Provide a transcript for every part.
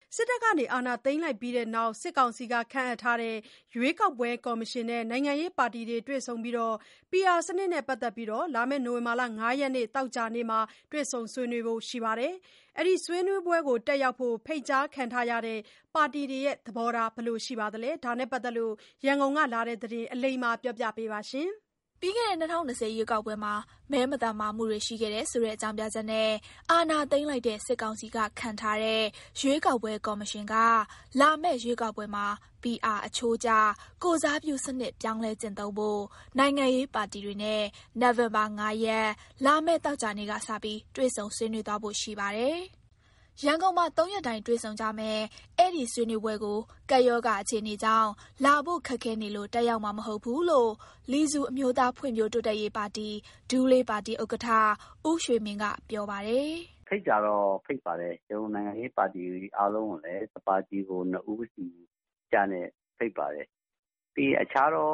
စစ်တပ်ကနေအာဏာသိမ်းလိုက်ပြီးနောက်စစ်ကောင်စီကခန့်အပ်ထားတဲ့ရွေးကောက်ပွဲကော်မရှင်နဲ့နိုင်ငံရေးပါတီတွေတွေ့ဆုံပြီး PR စနစ်နဲ့ပတ်သက်ပြီးလာမယ့်နိုဝင်ဘာလ 5 ရက်နေ့သောကြာနေ့မှာတွေ့ဆုံဆွေးနွေးဖို့ရှိပါတယ်။ အဲဒီဆွေးနွေးပွဲကိုတက်ရောက်ဖို့ဖိတ်ကြားခံထားရတဲ့ပါတီတွေရဲ့သဘောထားဘယ်လိုရှိပါသလဲ။ ဒါနဲ့ပတ်သက်လို့ရန်ကုန်ကလာတဲ့သတင်းအလိမ္မာပြောပြပေးပါရှင်။ပြီးခဲ့တဲ့2020ရွေးကောက်ပွဲမှာမဲမသမာမှုတွေရှိခဲ့တဲ့ဆိုတဲ့အကြောင်းပြချက်နဲ့အာဏာသိမ်းလိုက်တဲ့စစ်ကောင်စီကခန့်ထားတဲ့ရွေးကောက်ပွဲကော်မရှင်ကလာမယ့်ရွေးကောက်ပွဲမှာ PR အချိုးကျကိုယ်စားပြုစနစ်ပြောင်းလဲကျင့်သုံးဖို့နိုင်ငံရေးပါတီတွေနဲ့နိုဝင်ဘာ 5 ရက်လာမယ့်သောကြာနေ့ကစပြီးတွေ့ဆုံဆွေးနွေးသွားဖို့ရှိပါတယ်။ ရန်ကုန်မှာ3 ရက်တိုင်တွေ့ဆုံကြမယ်အဲ့ဒီဆွေးနွေးပွဲကိုကပ်ရောဂါအခြေအနေကြောင့်လာဖို့ခက်ခဲနေလို့တက်ရောက်မှာမဟုတ်ဘူးလို့လီစုအမျိုးသားဖွံ့ဖြိုးတိုးတက်ရေးပါတီဒူးလေးပါတီဥက္ကဋ္ဌဦးရွှေမင်းကပြောပါတယ်။ဖိတ်ကြတော့ဖိတ်ပါတယ်ကျွန်တော်နိုင်ငံရေးပါတီအားလုံးကိုလည်းပါတီကို2 ဦးစီကြားနဲ့ဖိတ်ပါတယ်ပြီးအခြားတော့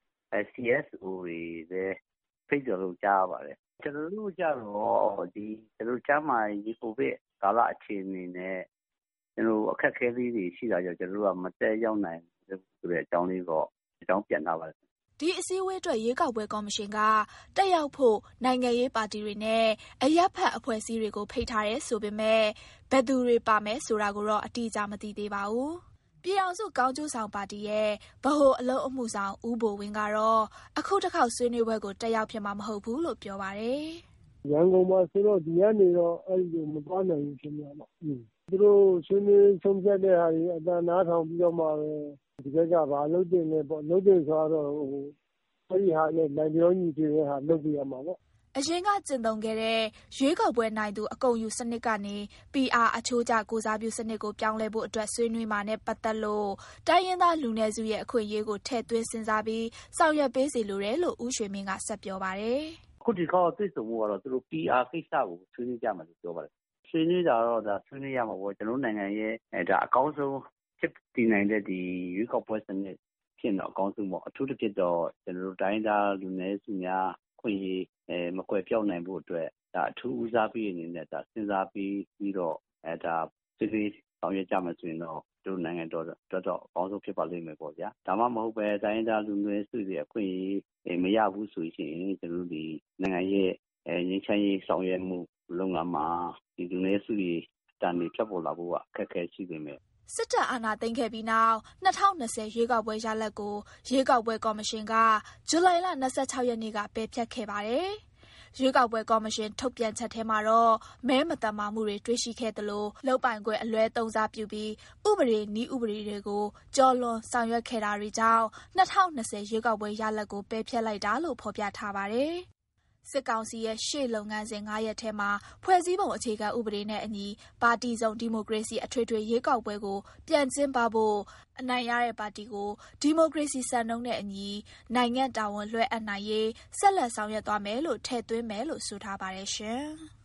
CSO တွေလည်းဖိတ်တယ်လို့ကြားပါတယ်ကျွန်တော်တို့ကြတော့ကျွန်တော်ကျမ်းမာရေးကိုဗစ်ကာလအခြေအနေနဲ့ကျွန်တော်အခက်အခဲလေးတွေရှိတာကြောင့်ကျွန်တော်တို့ကမတက်ရောက်နိုင်ဘူးဆိုတဲ့အကြောင်းလေးတော့အကြောင်းပြန်ထားပါတယ်ဒီအစည်းအဝေးအတွက်ရွေးကောက်ပွဲကော်မရှင်ကတက်ရောက်ဖို့နိုင်ငံရေးပါတီတွေနဲ့အရပ်ဖက်အဖွဲ့အစည်းတွေကိုဖိတ်ထားတယ်ဆိုပေမဲ့ဘယ်သူတွေပါမယ်ဆိုတာကိုတော့အတိအကျမသိသေးပါဘူး။ပြည်အောင်စုကောင်းကျိုးဆောင်ပါတီရဲ့ဗဟိုအလုပ်အမှုဆောင်ဦးဘိုဝင်းကတော့အခုတစ်ခေါက်ဆွေးနွေးပွဲကိုတက်ရောက်ဖြစ်မှာမဟုတ်ဘူးလို့ပြောပါတယ်။ရန်ကုန်မှာဆိုတော့ဒီကနေတော့အဲ့ဒီမသွားနိုင်ဘူးဖြစ်မှာပေါ့။သူတို့ဆွေးနွေးဆုံးဖြတ်တဲ့ဟာတွေအတန်နားထောင်ပြီးတော့မှပဲဒီဘက်ကဘာလုပ်တင်လဲပေါ့လုပ်တင်ဆိုတော့အဲ့ဒီဟာနဲ့နိုင်ပြောညီတဲ့ဟာလုပ်ပြရမှာပေါ့အရင်ကကျင့်သုံးခဲ့တဲ့ရွေးကောက်ပွဲနိုင်သူအကုန်ယူစနစ်ကနေ PR အချိုးကျကိုစားပြုစနစ်ကိုပြောင်းလဲဖို့အတွက်ဆွေးနွေးမှာနဲ့ပတ်သက်လို့တိုင်းရင်းသားလူနည်းစုရဲ့အခွင့်အရေးကိုထည့်သွင်းစဉ်းစားပြီးဆောင်ရွက်ပေးစီလိုတယ်လို့ဦးရွှေမင်းကဆက်ပြောပါတယ်အခုဒီခေါက်တွေ့ဆုံမှုကတော့သူတို့ PR ကိစ္စကိုဆွေးနွေးကြမှာလို့ပြောပါတယ်ဆွေးနွေးတာတော့ဒါဆွေးနွေးရမှာပေါ့ကျွန်တော်နိုင်ငံရဲ့ဒါအကောင်းဆုံးဖြစ်တည်နိုင်တဲ့ဒီရွေးကောက်ပွဲစနစ်ဖြစ်တော့အကောင်းဆုံးပေါ့အထူးသဖြင့်တော့ကျွန်တော်တို့တိုင်းသားလူနည်းစုများခွင့်ရေးမကွယ်ပြောင်းနိုင်ဖို့အတွက်ဒါအထူးဦးစားပေးအနေနဲ့ဒါစဉ်းစားပြီးတော့ဒါပြည်ဆောင်ရွက်ကြမယ်ဆိုရင်တော့တို့နိုင်ငံတော်တော့အကောင်းဆုံးဖြစ်ပါလိမ့်မယ်ပေါ့ဗျာဒါမှမဟုတ်ပဲတိုင်းသားလူနည်းစုတွေအခွင့်အရေးမရဘူးဆိုရင်ကျွန်တော်တို့ဒီနိုင်ငံရဲ့ငြိမ်းချမ်းရေးဆောင်ရွက်မှုလုပ်ငန်းမှာဒီလူနည်းစုတွေတန်နေဖြတ်ပေါ်လာဖို့အခက်အခဲရှိနေမယ်စစ်တပ်အာဏာသိမ်းခဲ့ပြီးနောက်2020ရွေးကောက်ပွဲရလဒ်ကိုရွေးကောက်ပွဲကော်မရှင်ကဇူလိုင်လ26ရက်နေ့ကပယ်ဖျက်ခဲ့ပါတယ်။ရွေးကောက်ပွဲကော်မရှင်ထုတ်ပြန်ချက်ထဲမှာတော့မဲမသမာမှုတွေတွေ့ရှိခဲ့သလိုလုပ်ပိုင်ခွင့်အလွဲသုံးစားပြုပြီးဥပဒေနည်းဥပဒေတွေကိုကျော်လွန်ဆောင်ရွက်ခဲ့တာတွေကြောင့်2020ရွေးကောက်ပွဲရလဒ်ကိုပယ်ဖျက်လိုက်တာလို့ဖော်ပြထားပါတယ်။စစ်ကောင်စီရဲ့ရှေ့လုပ်ငန်းစဉ်9 ရက်ထဲမှာဖွဲ့စည်းပုံအခြေခံဥပဒေနဲ့အညီပါတီစုံဒီမိုကရေစီအထွေထွေရွေးကောက်ပွဲကိုပြန်ကျင်းပဖို့အနိုင်ရတဲ့ပါတီကိုဒီမိုကရေစီစံနှုန်းနဲ့အညီနိုင်ငံတာဝန်လွှဲအပ်နိုင်ရေးဆက်လက်ဆောင်ရွက်သွားမယ်လို့ထည့်သွင်းမယ်လို့ဆိုထားပါတယ်ရှင်။